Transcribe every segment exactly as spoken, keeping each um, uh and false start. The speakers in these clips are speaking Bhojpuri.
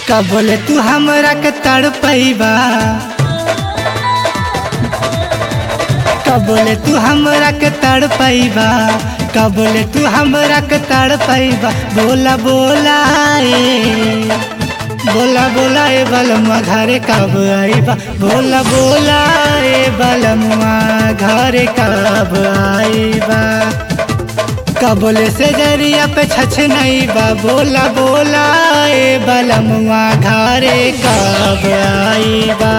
कब बोले तू हमरा के तड़पैबा, कब बोले तू हमरा के तड़पैबा, कब बोले तू हमरा के तड़पैबा। बोला बोला ए बोला बोला ए बलमुआ घरे कब आईबा, बोला बोला ए बलमुआ घरे कब आईबा। कबोले से जरिया पे छछ नहीं बा, बोला बोला ए बलमुआ घरे कब आईबा।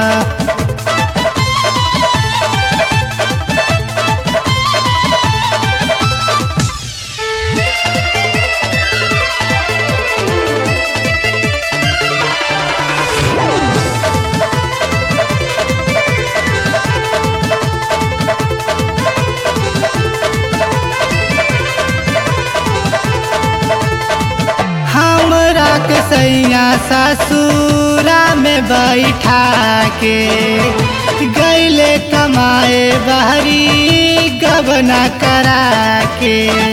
हमरा के सैया ससुरा में बैठा के गईले कमाए बहरी गबना करा के।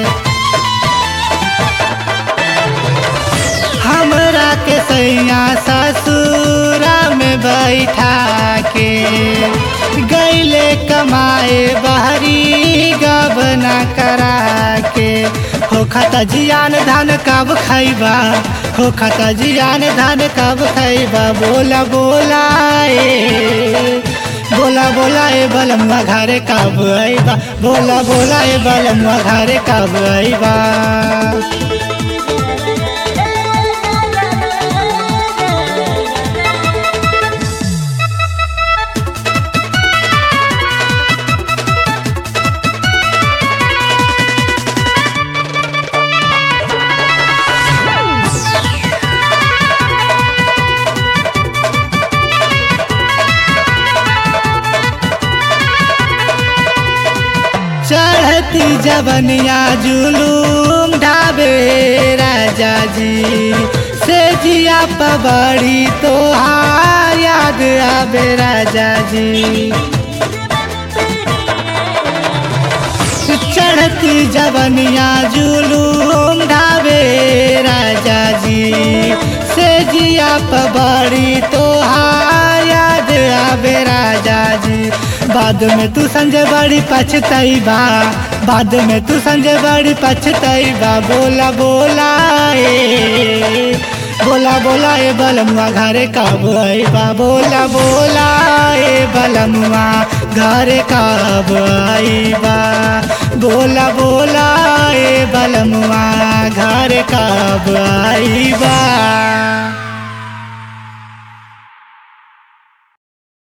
हमरा के सैया ससुरा में बैठा के गईले कमाए बहरी गबना करा के। हो खाता जियान धान कब खैबा, हो खाता जियान धान कब खैबा। बोला बोला ए बोला बोला ए बलमुआ घरे कब आईबा, बोला बोला ए बलमुआ घरे कब आईबा। चढ़ती जवनिया जुलूम ढाबे राजा जी से जिया पबड़ी तोहार याद आबे राजा जी। चढ़ती जवनिया जुलूम ढाबे राजा जी से जिया पबड़ी तोहार याद आबे राजा जी। बाद में तू संजय बड़ी पछतैबा, बाद में तू संजय बड़ी पछतैबा। बोला बोला ए बोला बोला ए बलमुआ घरे कब आईबा, बोला बोला ए बलमुआ घरे कब आईबा। बोला बोला ए बलमुआ घरे कब आईबा।